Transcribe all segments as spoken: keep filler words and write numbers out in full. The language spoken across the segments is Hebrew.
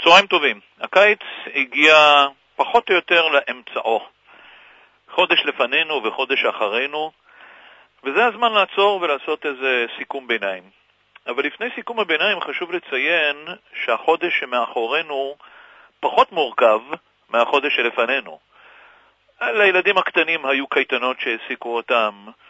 צהריים טובים. הקיץ הגיע פחות או יותר לאמצעו. חודש לפנינו וחודש אחרינו, וזה הזמן לעצור ולעשות איזה סיכום ביניים. אבל לפני סיכום הביניים חשוב לציין שהחודש שמאחורינו פחות מורכב מהחודש שלפנינו. לילדים הקטנים היו קייטנות שהעסיקו אותם.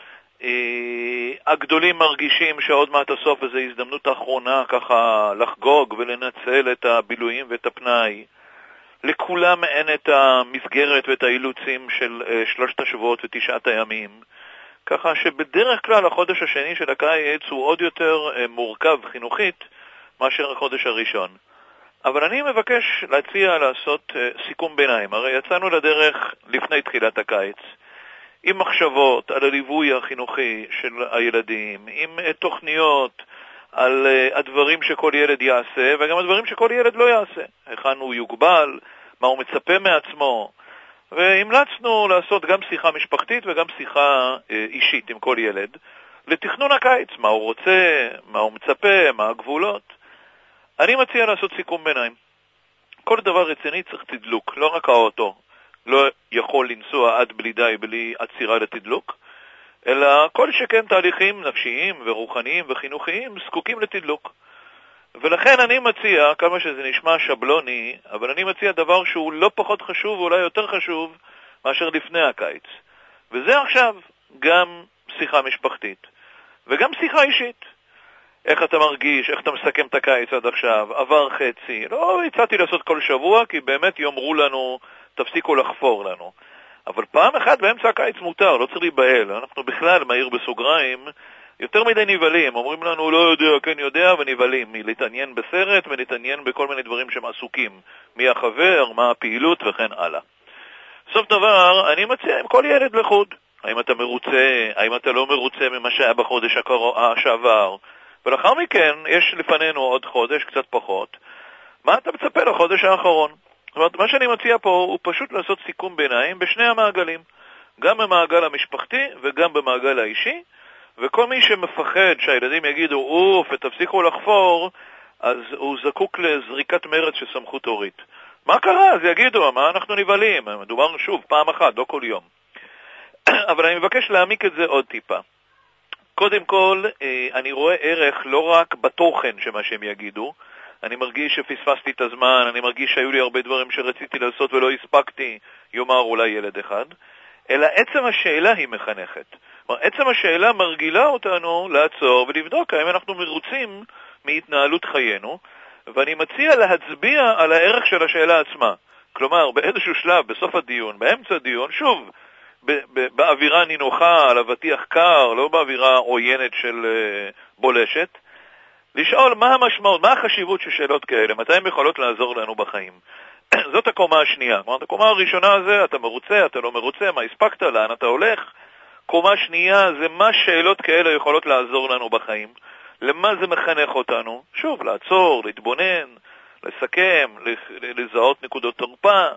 הגדולים מרגישים שעוד מעט הסוף איזו הזדמנות האחרונה ככה לחגוג ולנצל את הבילויים ואת הפנאי. לכולם אין את המסגרת ואת האילוצים של שלושת השבועות ותשעת הימים. ככה שבדרך כלל החודש השני של הקיץ הוא עוד יותר מורכב חינוכית מאשר החודש הראשון. אבל אני מבקש להציע לעשות סיכום ביניים. הרי יצאנו לדרך לפני תחילת הקיץ, עם מחשבות על הליווי החינוכי של הילדים, עם תוכניות על הדברים שכל ילד יעשה, וגם הדברים שכל ילד לא יעשה. היכן הוא יוגבל, מה הוא מצפה מעצמו. והמלצנו לעשות גם שיחה משפחתית וגם שיחה אישית עם כל ילד, לתכנון הקיץ, מה הוא רוצה, מה הוא מצפה, מה הגבולות. אני מציע לעשות סיכום ביניים. כל דבר רציני צריך תדלוק, לא רק האוטו לא יכול לנסוע עד בלי די בלי עצירה לתדלוק, אלא כל שכן תהליכים נפשיים ורוחניים וחינוכיים זקוקים לתדלוק. ולכן אני מציע, כמה שזה נשמע שבלוני, אבל אני מציע דבר שהוא לא פחות חשוב ואולי יותר חשוב מאשר לפני הקיץ. וזה עכשיו גם שיחה משפחתית וגם שיחה אישית. איך אתה מרגיש, איך אתה מסכם את הקיץ עד עכשיו, עבר חצי. לא הצעתי לעשות כל שבוע, כי באמת יאמרו לנו, תפסיקו לחפור לנו. אבל פעם אחת באמצע הקיץ מותר, לא צריך להיבהל. אנחנו בכלל, מהיר בסוגריים, יותר מדי ניבלים. אומרים לנו, לא יודע, כן יודע, וניבלים. מלהתעניין בסרט ולהתעניין בכל מיני דברים שהם עסוקים. מי החבר, מה הפעילות וכן הלאה. סוף דבר, אני מציע עם כל ילד לחוד. האם אתה מרוצה, האם אתה לא מרוצה ממה שהיה בחודש שעבר. ולאחר מכן, יש לפנינו עוד חודש, קצת פחות. מה אתה מצפה לחודש האחרון? זאת אומרת, מה שאני מציע פה הוא פשוט לעשות סיכום ביניים בשני המעגלים. גם במעגל המשפחתי וגם במעגל האישי. וכל מי שמפחד שהילדים יגידו, אוף, ותפסיקו לחפור, אז הוא זקוק לזריקת מרץ של סמכות הורית. מה קרה? אז יגידו, מה אנחנו נבלים? מדובר שוב, פעם אחת, לא כל יום. אבל אני מבקש להעמיק את זה עוד טיפה. קודם כל, אני רואה ערך לא רק בתוכן שמה שהם יגידו, אני מרגיש שפספסתי את הזמן, אני מרגיש שהיו לי הרבה דברים שרציתי לעשות ולא הספקתי, יאמר אולי ילד אחד, אלא עצם השאלה היא מחנכת. עצם השאלה מרגילה אותנו לעצור ולבדוק האם אנחנו מרוצים מהתנהלות חיינו, ואני מציע להצביע על הערך של השאלה עצמה. כלומר, באיזשהו שלב, בסוף הדיון, באמצע הדיון, שוב, באווירה נינוחה, על אבטיח קר, לא באווירה עוינת של בולשת, לשאול מה המשמעות, מה החשיבות של שאלות כאלה, מתי הן יכולות לעזור לנו בחיים. זאת הקומה השנייה. כלומר, הקומה הראשונה זה, אתה מרוצה, אתה לא מרוצה, מה הספקת, לאן אתה הולך. קומה שנייה זה מה שאלות כאלה יכולות לעזור לנו בחיים. למה זה מחנך אותנו? שוב, לעצור, להתבונן, לסכם, לזהות נקודות תורפה.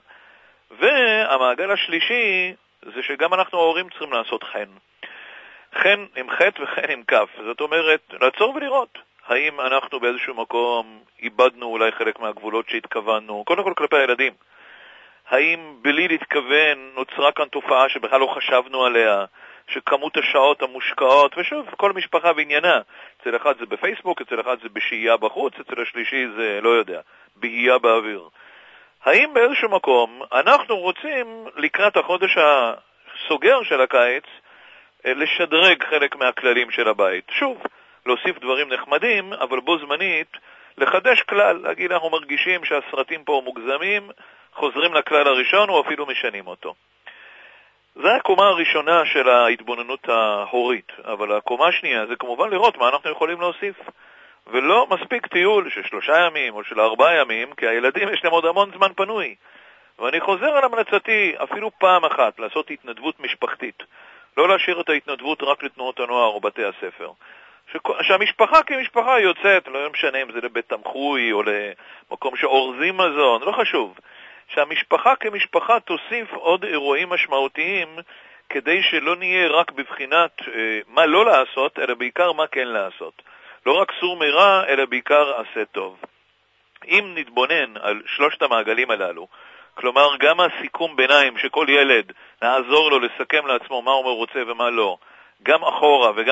והמעגל השלישי זה שגם אנחנו ההורים צריכים לעשות חן. חן עם חטא וחן עם כף. זאת אומרת, לעצור ולראות. האם אנחנו באיזשהו מקום איבדנו אולי חלק מהגבולות שהתכוונו, קודם כל כלפי הילדים. האם בלי להתכוון נוצרה כאן תופעה שבכלל לא חשבנו עליה, שכמות השעות המושקעות, ושוב, כל משפחה בעניינה. אצל אחד זה בפייסבוק, אצל אחד זה בשהייה בחוץ, אצל השלישי זה, לא יודע, בהייה באוויר. האם באיזשהו מקום אנחנו רוצים לקראת החודש הסוגר של הקיץ לשדרג חלק מהכללים של הבית? שוב, להוסיף דברים נחמדים, אבל בו זמנית לחדש כלל, להגיד אנחנו מרגישים שהסרטים פה מוגזמים, חוזרים לכלל הראשון או אפילו משנים אותו. זו הקומה הראשונה של ההתבוננות ההורית, אבל הקומה השנייה זה כמובן לראות מה אנחנו יכולים להוסיף. ולא מספיק טיול של שלושה ימים או של ארבעה ימים, כי הילדים יש להם עוד המון זמן פנוי. ואני חוזר על המלצתי אפילו פעם אחת לעשות התנדבות משפחתית. לא להשאיר את ההתנדבות רק לתנועות הנוער או בתי הספר. שהמשפחה כמשפחה יוצאת, לא משנה אם זה לבית תמחוי או למקום שאורזים מזון, לא חשוב. שהמשפחה כמשפחה תוסיף עוד אירועים משמעותיים כדי שלא נהיה רק בבחינת אה, מה לא לעשות, אלא בעיקר מה כן לעשות. לא רק סור מרע, אלא בעיקר עשה טוב. אם נתבונן על שלושת המעגלים הללו, כלומר גם הסיכום ביניים שכל ילד נעזור לו לסכם לעצמו מה הוא רוצה ומה לא, גם אחורה וגם